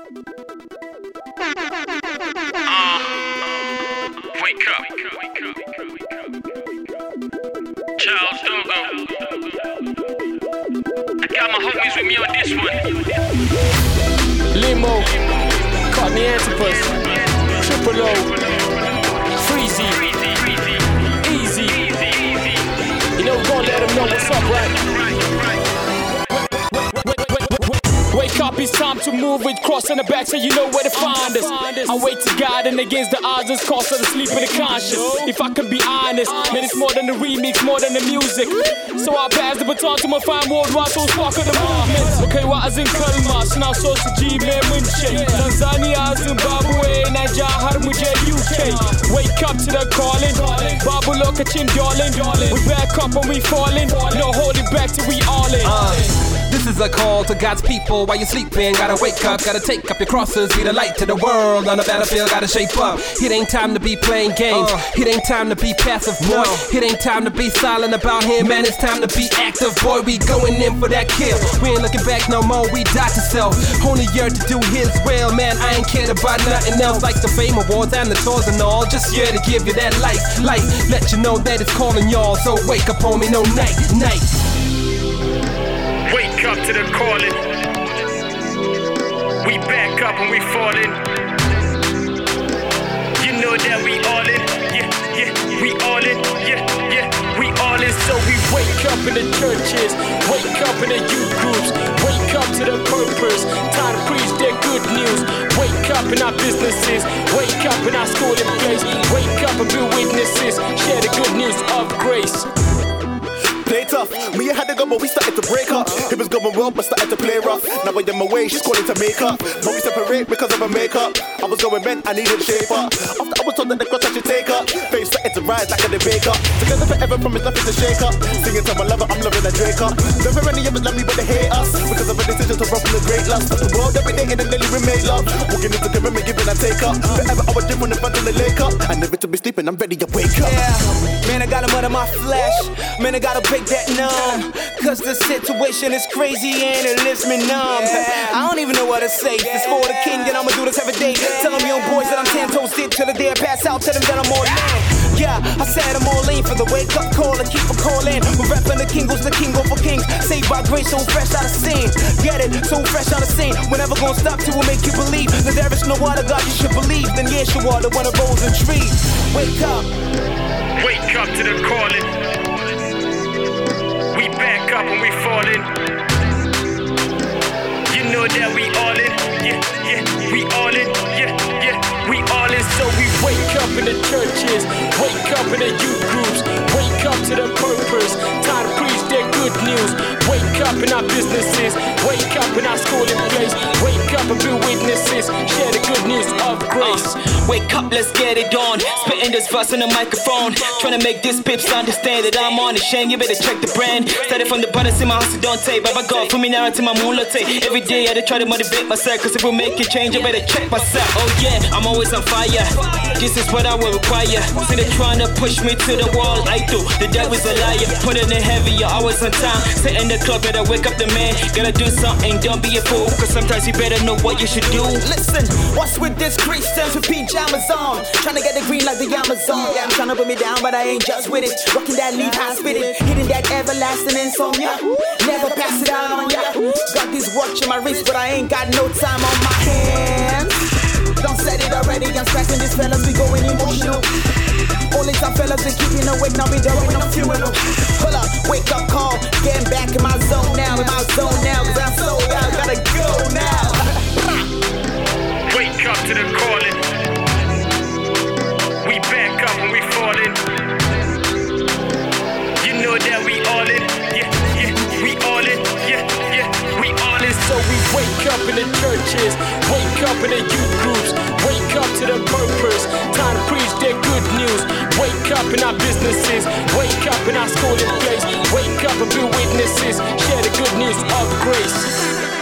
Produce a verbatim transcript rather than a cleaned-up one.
Wake up. Charles Dogo. I got my homies with me on this one. Limo, Courtney Antipas, Triple O, Freezy, Easy. You know we're gonna let them know what's up, right? Wake up, it's time to move with cross on the back so you know where to find us. I wait to God and against the odds, it's cost of the sleep of the conscious. If I can be honest, man, it's more than the remix, more than the music. So I pass the baton to my fine worldwide, so spark of the movement. Okay, what is in Kalma, suna so su ji me mun ce. Tanzania, Zimbabwe, Niger, har mu je U K. Wake up to the calling, babu lokacin darling. We back up and we falling, no holding back till we all in. Uh, this is a call to God's people while you're sleeping. Gotta wake up, gotta take up your crosses, be the light to the world. On the battlefield, gotta shape up. It ain't time to be playing games. Uh, it ain't time to be passive, boy. No. It ain't time to be silent about him, man. It's time to be active, boy. We going in for that kill. We ain't looking back no more. We die to self. Only year to do His will, man. I ain't cared about nothing else like the fame awards and the tours and all. Just here to give you that light, light. Let you know that it's calling y'all. So wake up on me, no night, night. Wake up to the calling. We back up and we falling. You know that we all in. Yeah, yeah, we all in. Yeah, yeah, we all in. So we wake up in the churches, wake up in the youth groups, wake up to the purpose, time to preach their good news. Wake up in our businesses, wake up in our schooling place, wake up and be witnesses, share the good news of grace. Play tough, me and had to go, but we started to break up. It was going well, but started to play rough. Now I am away, she's calling to make up. But we separate because of her makeup. I was going bent, I needed to shape up. After I was told that the cross I should take up. Face started to rise like a debate up. Together forever, promise nothing to shake up. Singing to my lover, I'm loving a Drake up. Never any of us love me, but they hate us. Because of a decision to run from the great love. The world every day and then daily we made love. Walking into the room and giving a take up. Forever I was different in front of the lake up. I never to be sleeping, I'm ready to wake up. Yeah, man, I got him under my flesh. Man, I gotta break that numb. Cause the situation is crazy and it leaves me numb. I don't even know what to say. It's for the king and I'ma do this every day. Tell them young boys that I'm ten toes deep till the day I pass out. Tell them that I'm all in. Yeah, I said I'm all in for the wake up call and keep a calling. We're rapping the king goes the king over kings. Saved by grace, so fresh out of scene. Get it? So fresh out of scene. We're never gonna stop till we make you believe that there is no other God you should believe. Then yes, you are the one that rolls the trees. Wake up. Wake up to the calling. We back up and we falling. You know that we all in. Yeah, yeah, we all in. Yeah, yeah, we all in. So we wake up in the churches, wake up in the youth groups, wake up to the purpose, time to preach their good news. Wake up in our businesses, wake up in our schooling place, wake up and be witnesses, share the good news of grace. Uh, wake up, let's get it on. Spitting this verse in the microphone, trying to make these pips understand that I'm on the shame. You better check the brand. Started from the bottom, see my hustle don't take. Baba God, for me now until my moon take. Every day I dey try to motivate myself, cause if we make it change, I better check myself. Oh yeah, I'm always on fire. This is what I will require. See they trying to push me to the wall, I do. The devil's a liar, put it in heavy, you're always on time. Sit in the club, better wake up the man. Gotta do something, don't be a fool, cause sometimes you better know what you should do. Listen, what's with this Christians with pajamas on? Trying to get the green like the Amazon. Yeah, I'm trying to put me down, but I ain't just with it. Rocking that lead, high spitting, hitting that everlasting insomnia. Never pass it out on ya. Got this watch on my wrist, but I ain't got no time on my hands. Don't set it already, I'm scratching these fellas, we going emotional. Only some fellas been keeping awake, now we doing no funeral. Hold up, wake up call, getting back in my zone now, in my zone now, cause I'm sold out, gotta go now. Wake up to the calling. We back up and we falling. You know that we all in. Yeah, yeah, we all in. Yeah, yeah, we all in. So we wake up in the churches, wake up in the youth groups, wake up to the purpose, time to preach their good news. Wake up in our businesses, wake up in our schooling place, wake up and be witnesses, share the good news of grace.